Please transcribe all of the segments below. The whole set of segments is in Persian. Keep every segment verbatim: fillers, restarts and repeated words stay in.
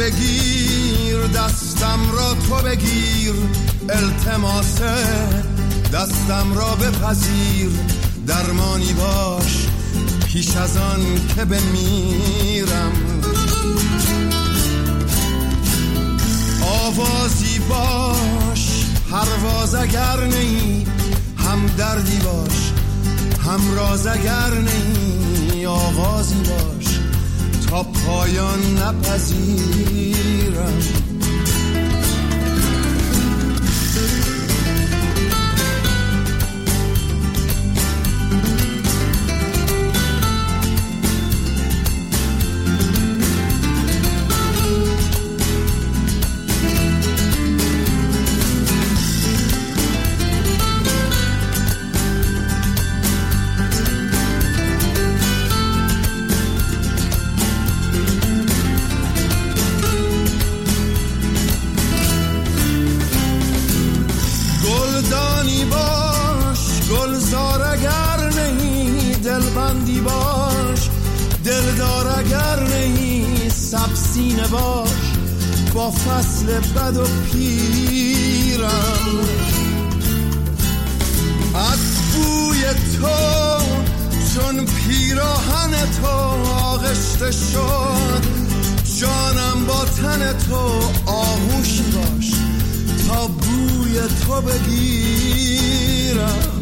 بگیر، دستم را تو بگیر، التماس دستم را بپذیر، درمانی باش پیش از آن که بمیرم. آوازی باش پرواز اگر نی، هم دردی باش هم راز اگر نی، آغازی باش تا پایان نپذیرم. دلبندی باش، دلدار اگر نهی، سبسینه باش با فصل بد و پیرم. از بوی تو چون پیراهن تو آغشته شد، جانم با تن تو آغوشی باش تا بوی تو بگیرم.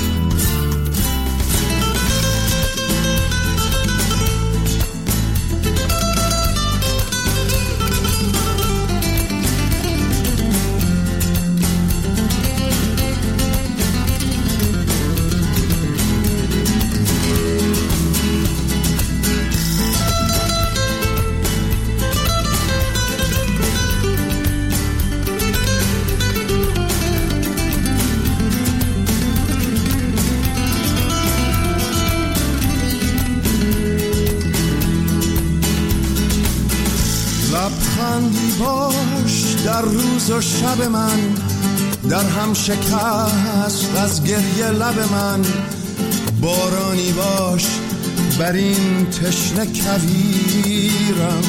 لبخندی باش در روز و شب من، در هم شکست از گریه لب من، بارانی باش بر این تشنه کویرم.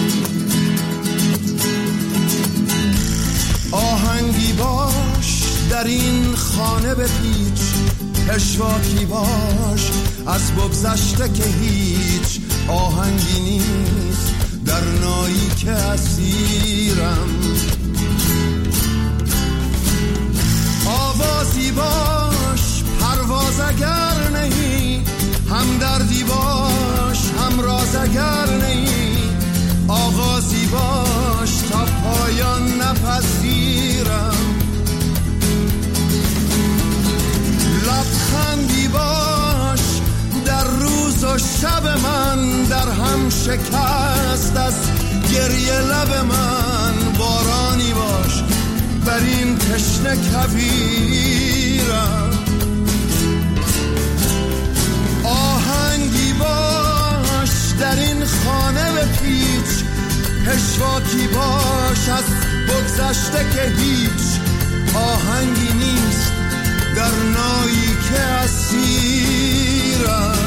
آهنگی باش در این خانه بپیچ، پشواکی باش از بگذشته که هیچ آهنگی نیست در نایی که اسیرم. آوازی باش پرواز اگر نهی، هم دردی باش هم راز اگر نهی، آغازی باش تا پایان نپذیرم. لبخندی باش در روز و شب من، در هم شکست از گریه لب من، بارانی باش بر این تشنه کویرم. آهنگی باش در این خانه بپیچ، پشواکی باش از بگذشته که هیچ آهنگی نیست در نایی که اسیرم.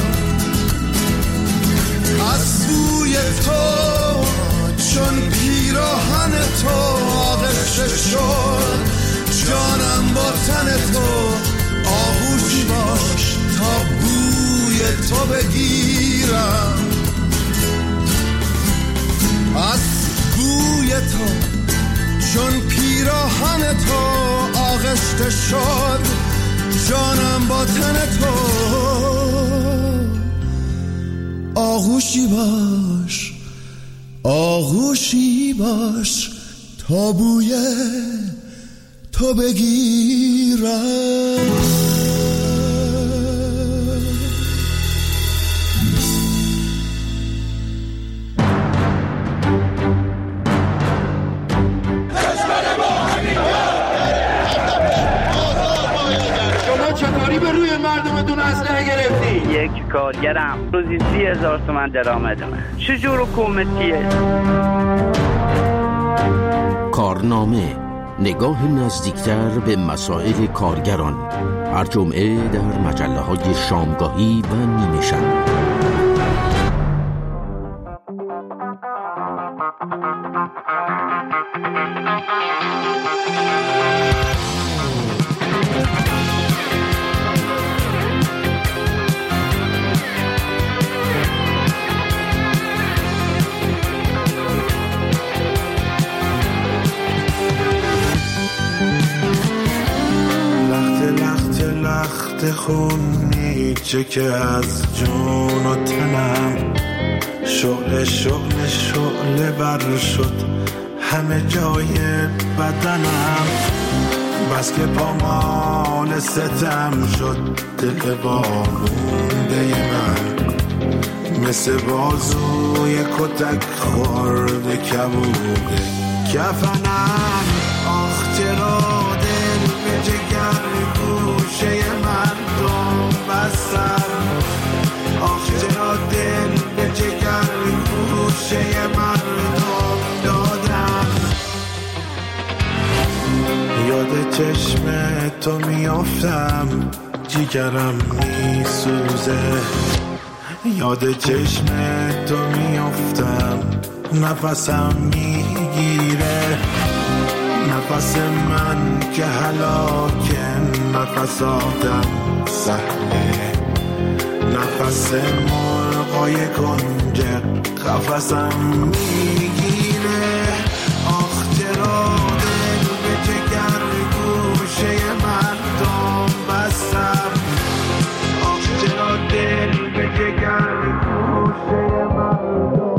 از بوی تو چون پیراهن تو آغشته شد، جانم با تن تو آغوشی باش تا بوی تو بگیرم. از بوی تو چون پیراهن تو آغشته شد، جانم با تن تو آغوشی باش، آغوشی باش تا بوی تو بگیرم. چطوری به روی مردمتون اسلحه گرفتی؟ یک کارگرم روزی سی هزار تومن درآمدمه. چجور حکومتیه؟ کارنامه، نگاه نزدیکتر به مسائل کارگران، هر جمعه در مجله های شامگاهی و نیمه شب. کرده خونی چه که از جون و تنم، شعله شعله شعله بر شد همه جای بدنم، بس که پامال ستم شد دل وامونده من، مثل بازوی کتک خورده کبوده کفنم. آخ چرا دل به جگر گوشه مردم بستم، آخ چرا دل به جگر گوشه مردم دادم. یاد چشم تو میافتم جیگرم میسوزه، یاد چشم تو میافتم نفسم میگیره، نفس من که هلاکه نفس آدم سهله، نفس مرغای کنجه قفسم میگیره. آخ چرا دل به جگر گوشه مردم بستم، آخ چرا دل به جگر گوشه مردم دادم.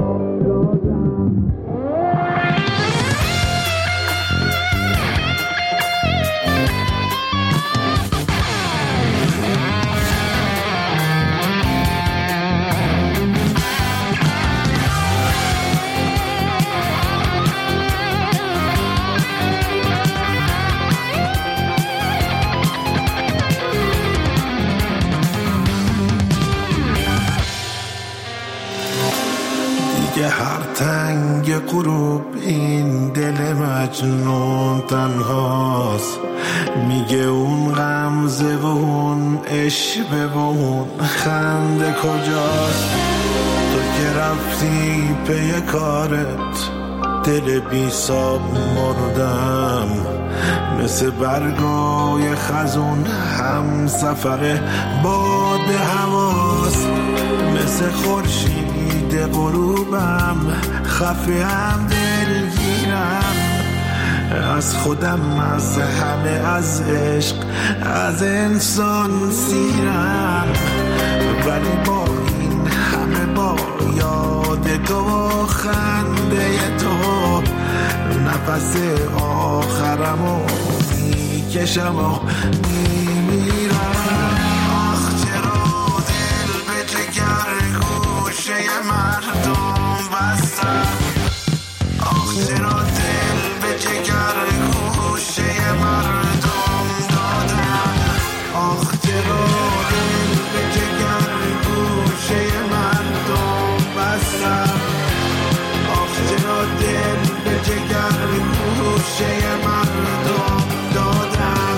دیگه هر تنگ غروب این دل مجنون تنهاست، میگه اون غمزه و اون عشق و اون خنده کجاست. تو که رفتی پی کارت دل بی ساب مردم، مثل برگای خزون هم سفر باد هواست، مثل خورشید غروبم خفه هم دلگیرم، از خودم از همه از عشق از انسان سیرم، ولی با این همه با یاد تو خنده تو نفس آخرمو میکشم و میمیرم. آخ چرا دل به جگر گوشه مردم بستم، آخ چرا دل به جگر گوشه مردم دادم، آخ چرا دل به جگر گوشه مردم بستم، آخ چرا دل به جگر گوشه مردم دادم.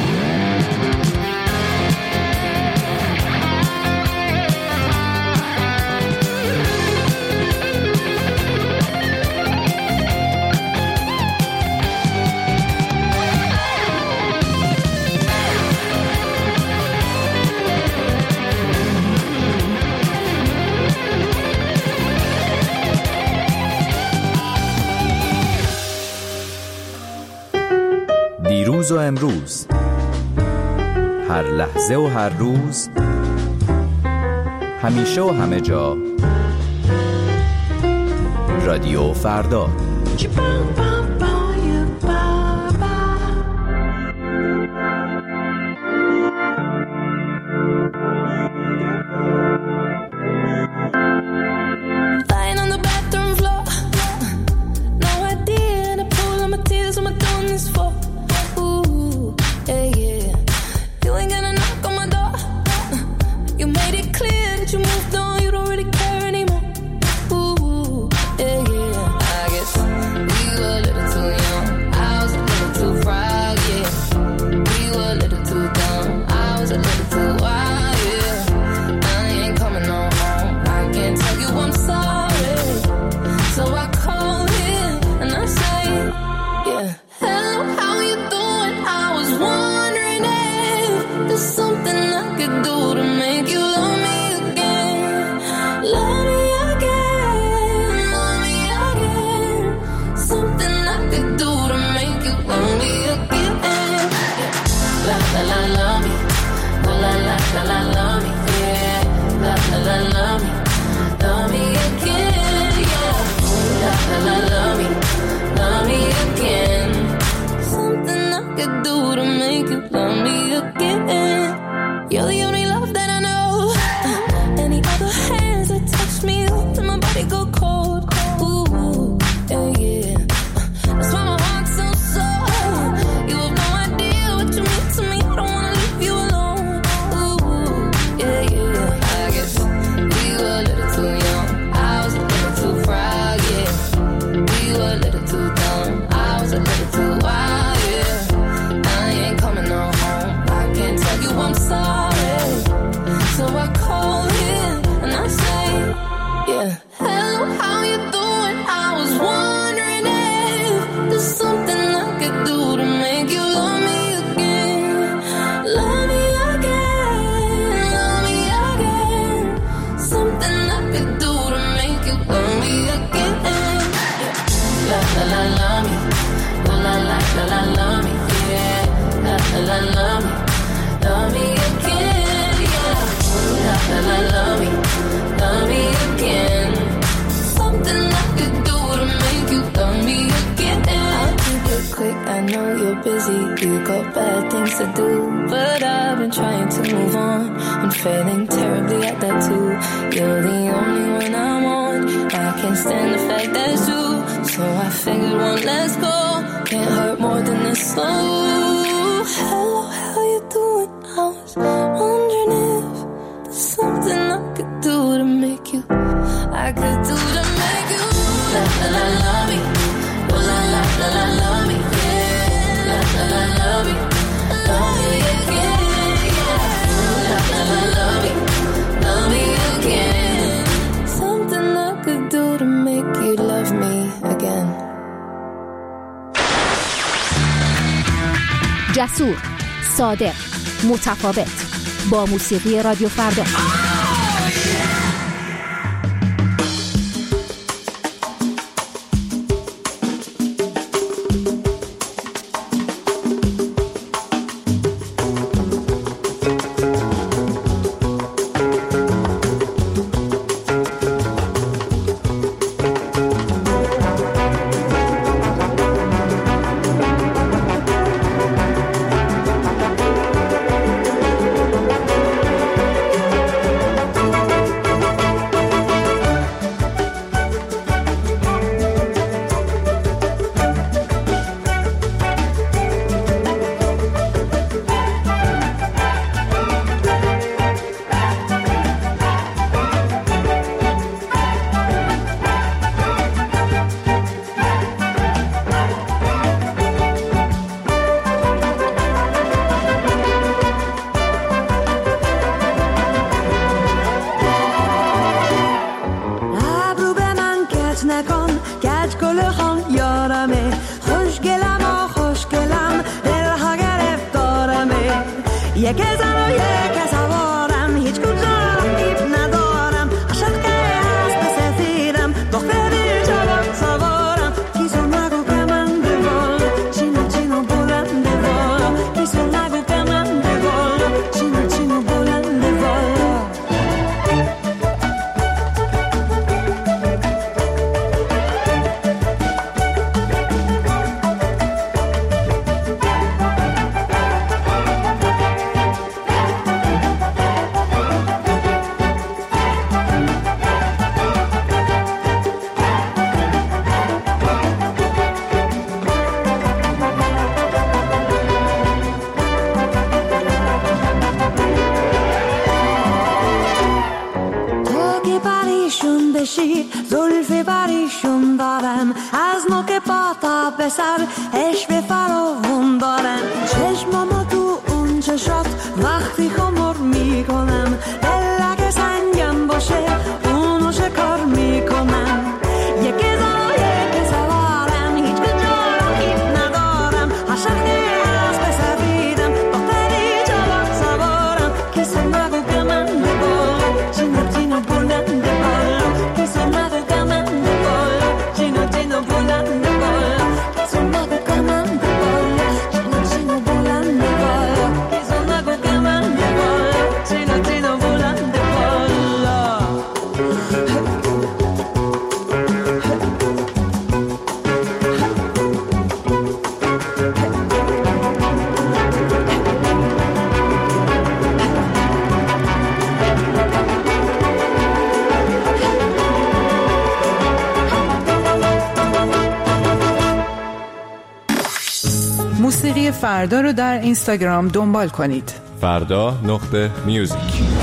دیروز و امروز، هر لحظه و هر روز، همیشه و همه جا، رادیو فردا. We were quick, I know you're busy. You got bad things to do, but I've been trying to move on. I'm failing terribly at that too. You're the only one I want. I can't stand the fact that's true. So I figured one last go can't hurt more than this. So hello, how you doing? I was wondering if there's something I could do to make you, I could do to make you la la la love me, oh la la la la love me, yeah, la la la love me, love me again, yeah, la la la love me, love me again. Something I could do to make you love me again. جسور، صادق، متفاوت، با موسیقی رادیو فردا. زلف بریشون دارن از نوک پا تا به سر عشق فراوون دارن چشمامو تو اون چشات وقتی خمر میکنم دلک سنگم باشه اونو شکار میکنم یکی زا یکی سوارم هیچ کجا راحیت ندارم عاشقی از بسفیدم دختری جوان سوارم کسی نگو که من بگو چینو چینو بلند بالا کسی نگو که من بگو چینو چینو بلند بالا کسی نگو که من بگو چینو چینو بلند بالا کسی نگو که من بگو چینو چینو بلند بالا موسیقی فردا رو در اینستاگرام دنبال کنید. فردا نقطه میوزیک.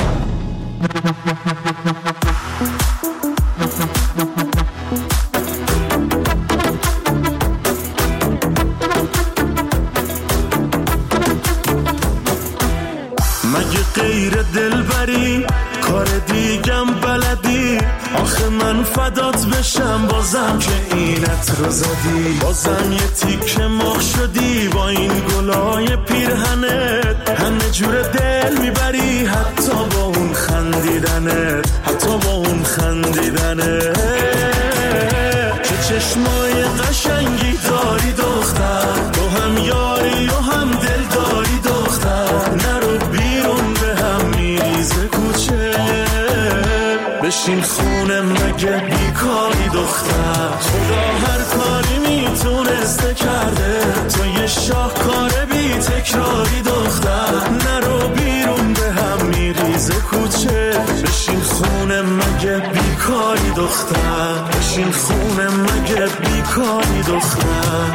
مگه غیر دلبری کار دیگم بلدی آخه من فدات بشم بازم که اینت رو زدی بازم یه تیکه مخ شدی با این گلای پیرهنت همه جور دل میبری حتی با اون خندیدنت حتی با اون خندیدنت چه چشمای قشنگی داری دختر تو هم یاری و هم دل داری دختر نرو بیرون به هم میریزه کوچه بشین خونه مگه بیکاری دختر خدا هر کاری میتونسته کرده تو دختر بشین خونه مگه بیکاری دختر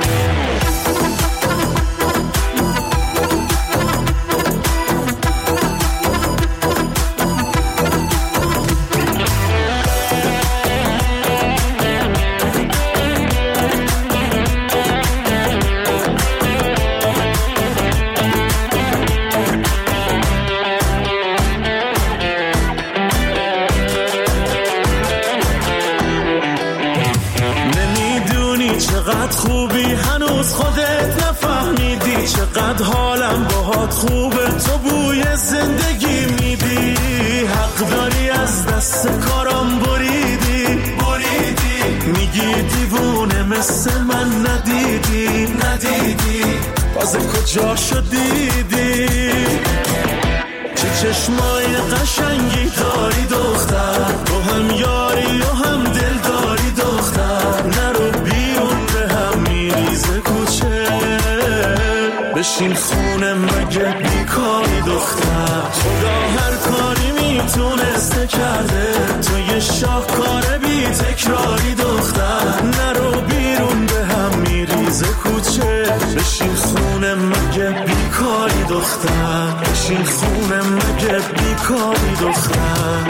خوبی هنوز خودت نفهمیدی چقدر حالم باهات خوبه تو بوی زندگی میدی حق داری از دست کارم بریدی بریدی میگی دیوونه مثل من ندیدی ندیدی باز کجا شدیدی چه چشمای قشنگی داری دختر تو هم یاری و هم دل داری دختر نرو بیرون به هم میریزه کوچه بشین خونه مگه بیکاری دختر خدا هر کاری میتونسته کرده تو یه شاهکار بی تکراری دختر نرو بیرون به هم میریزه کوچه بشین خونه مگه بیکاری دختر بشین خونه مگه بیکاری دختر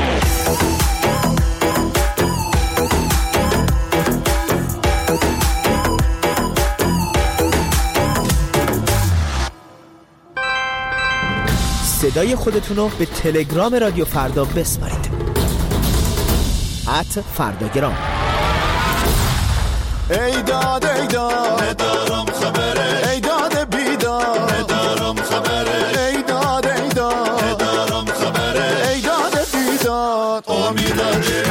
صدای خودتون رو به تلگرام رادیو فردا بسپارید ات فرداگرام. ای داد ای داد ندارم خبره ای داد بیداد ندارم خبره ای داد ای داد ندارم خبره ای داد بیداد امیداره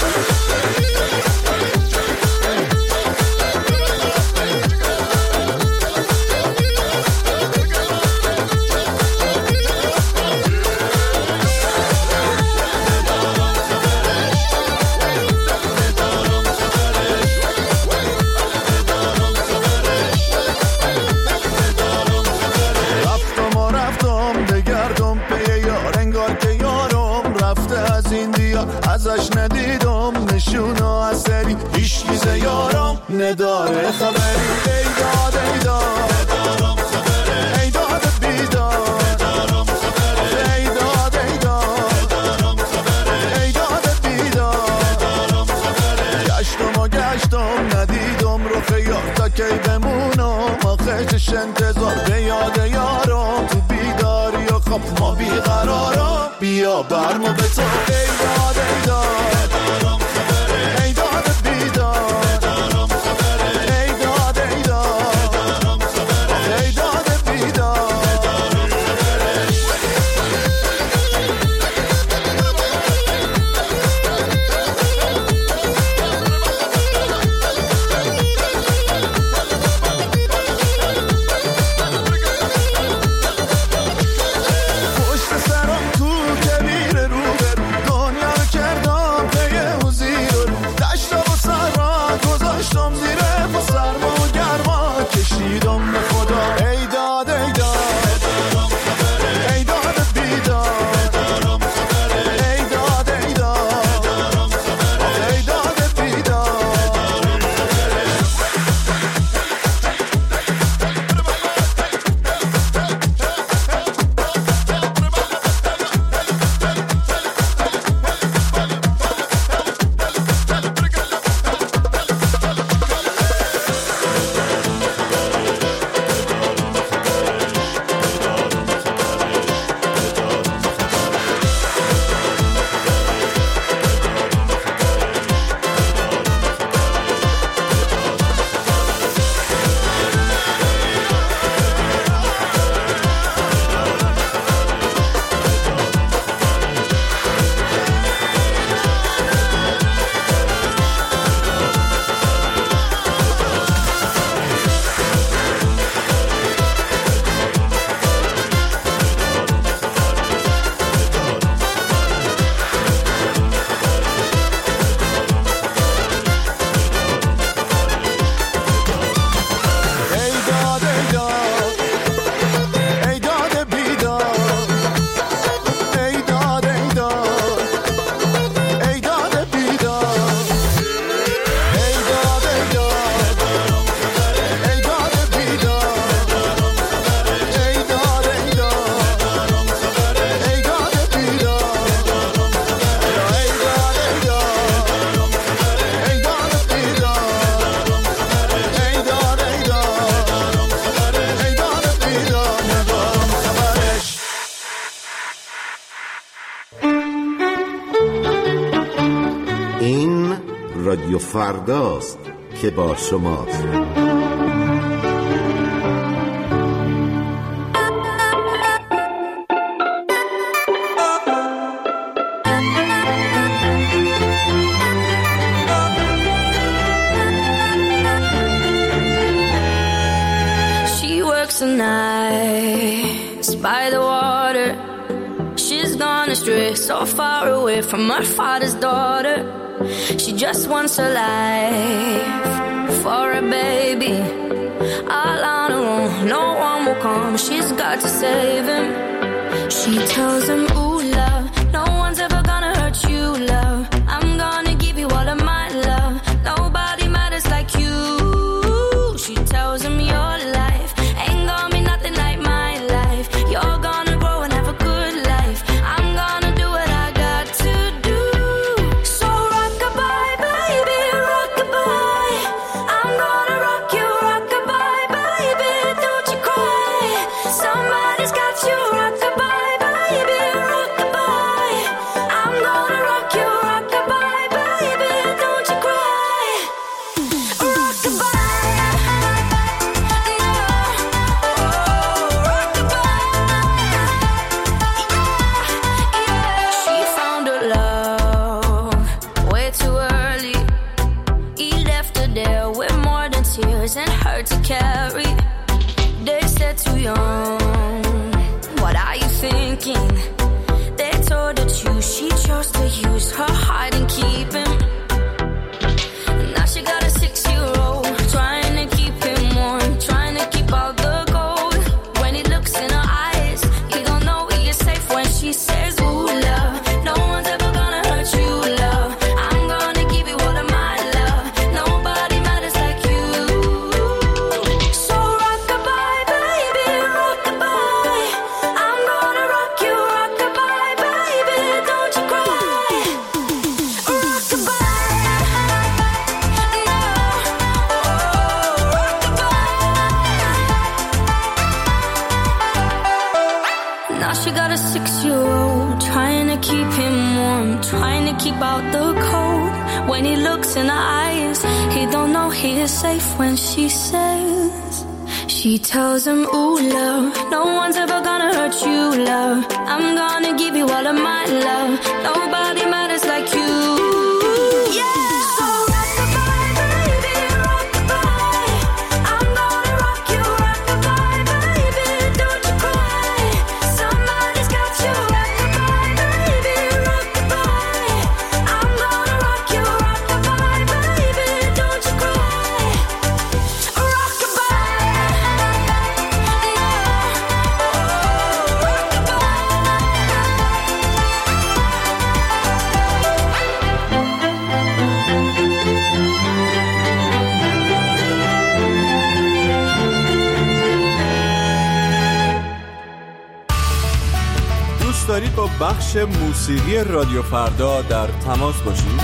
ازش ندیدم نشونه اثری هیچ چیز یارم نداره خبری ای داد ای داد ندارم خبره ای داد بیداد ندارم خبره ای داد ای داد ندارم خبره ای داد بیداد ندارم خبره گشتم و گشتم ندیدم رو خیار تا کی بمونم آخه چش انتظار به یاد یارم تو بیداری و خب ما بیقرارم بیا برمو به تو ای داد ای داد ندارم خبره ای داد بیداد ندارم خبره ای داد ای داد ندارم خبره ای داد بیداد ندارم خبره پشت سرم تو کبیر رو برو دنیا رو کردم فرداست که با شماست. Nights by the water, she's gone astray, so far away from her father's daughter. She just wants a life for a baby, all on her own, no one will come. She's got to save him. She tells him, ooh love, no one's ever gonna hurt you, love. I'm gonna give you all of my love. Nobody matters like you. She tells him your life ain't gonna be nothing like my life. You're gonna grow and have a good life. I'm gonna do what I got to do. So rock-a-bye, baby, rock-a-bye. I'm gonna rock you, rock-a-bye, baby, don't you cry. Somebody's got you, rock-a-bye, baby, rock-a-bye. I'm gonna rock you, rock-a-bye, baby, don't you cry. Rock-a-bye. And her to carry. They said too young, what are you thinking? They told her to, she chose to use her heart and keep him. Now she got a six-year-old trying to keep him warm, trying to keep all the gold. When he looks in her eyes, he don't know he is safe when she says, ooh love, no one's ever gonna hurt you, love. I'm gonna give you all of my love. Nobody matters like you. Keep out the cold. When he looks in her eyes, he don't know he is safe when she says, she tells him, ooh love, no one's ever gonna hurt you, love. I'm gonna give you all of my love. Nobody matters like you. دارید با بخش موسیقی رادیو فردا در تماس باشید؟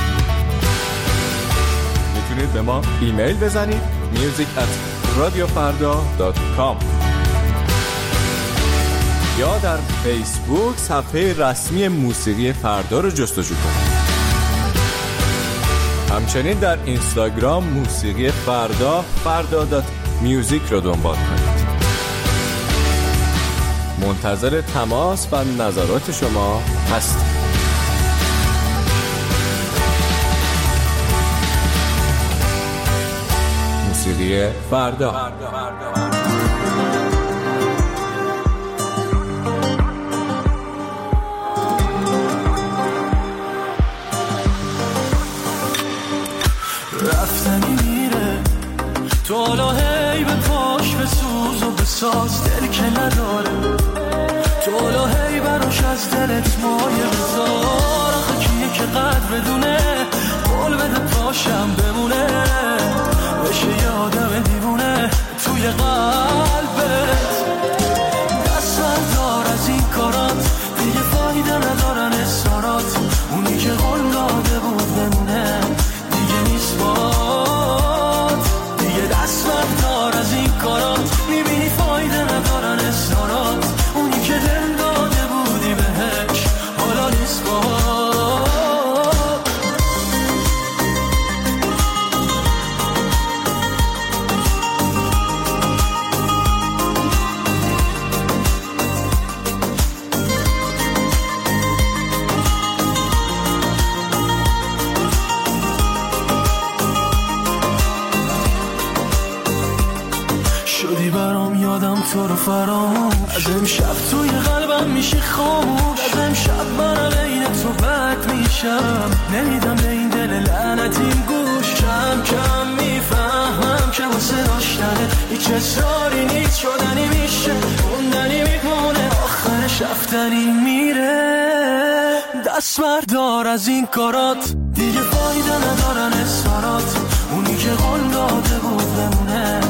میتونید به ما ایمیل بزنید music at radiofarda dot com یا در فیسبوک صفحه رسمی موسیقی فردا رو جستجو کنید. همچنین در اینستاگرام موسیقی فردا فردا دات میوزیک رو دنبال کنید. منتظر تماس و نظرات شما هستیم. موسیقی فردا. رفتنی میره تو حالا هی به پاش به سوز و به ساز دل که نداره تو حالا هی براش از دلت مایه بذار آخه کیه که قدر بدونه قول بده پاشم بمونه بشه یادم دیوونه توی قلبت دست بردار از این کارات دیگه فایده ندارن اصرارات اونی که قول داده بود بمونه دیگه نیست باد دیگه دست بردار از این کارات میبینی فایده ندارن اصرارات اونی که دل داده بودی بهش حالا نیست باد برام یادم تو رو فراموش. از امشب توی قلبم میشی خاموش. از امشب من عین تو بد میشم. نمیدم به این دل لعنتیم گوش. کم کم میفهمم که واسه داشتنه هیچ اصراری نیست. شدنی میشه موندنی میمونه آخرش رفتنی میره. دست بردار از این کارات دیگه فایده ندارن اصرارات. اونی که قول داده بود بمونه